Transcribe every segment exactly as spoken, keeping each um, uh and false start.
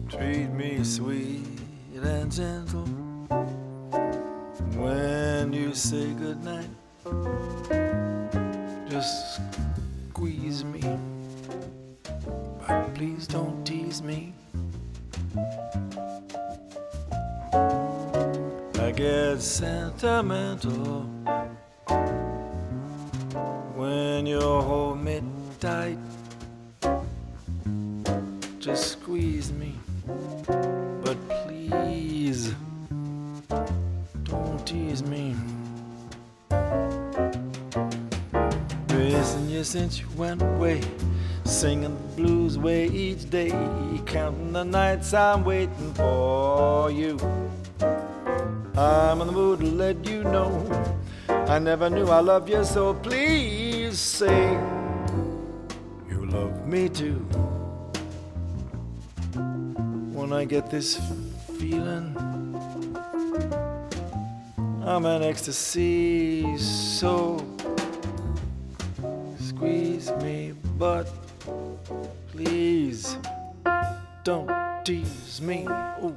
Treat me sweet and gentle when you say goodnight. Just squeeze me, but please don't tease me. I get sentimental when you hold me tight. Just squeeze me, but please don't tease me. Missing you since you went away, singing the blues way each day, counting the nights I'm waiting for you. I'm in the mood to let you know I never knew I loved you, so please say you love me too. When I get this feeling, I'm in ecstasy, so squeeze me, but please don't tease me. Ooh.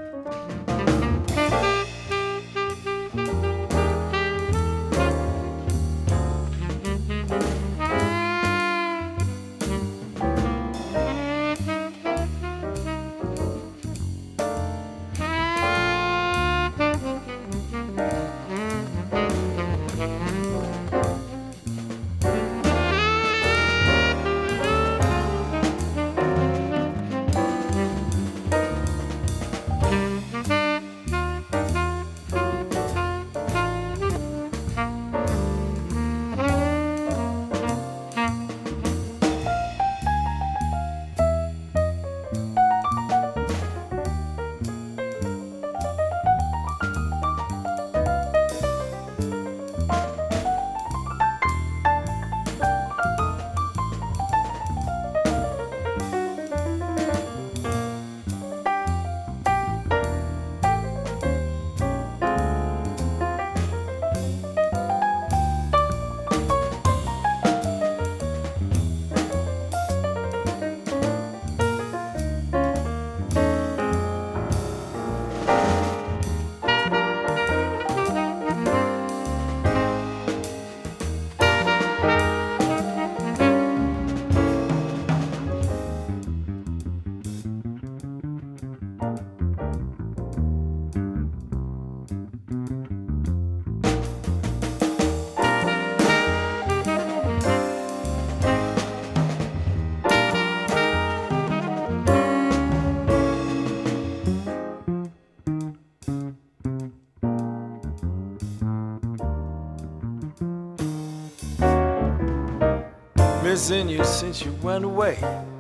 Missing you since you went away,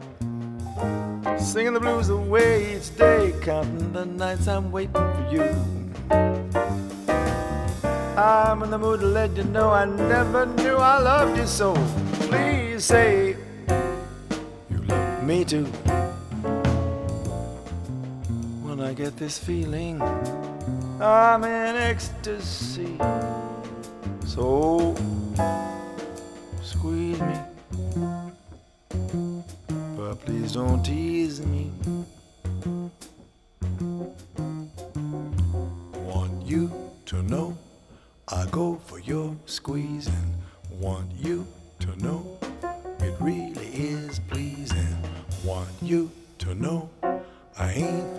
singing the blues away each day, counting the nights I'm waiting for you. I'm in the mood to let you know I never knew I loved you so. Please say you love me too. When I get this feeling, I'm in ecstasy, so squeeze me, but please don't tease me. Want you to know I go for your squeezing. Want you to know it really is pleasing. Want you to know I ain't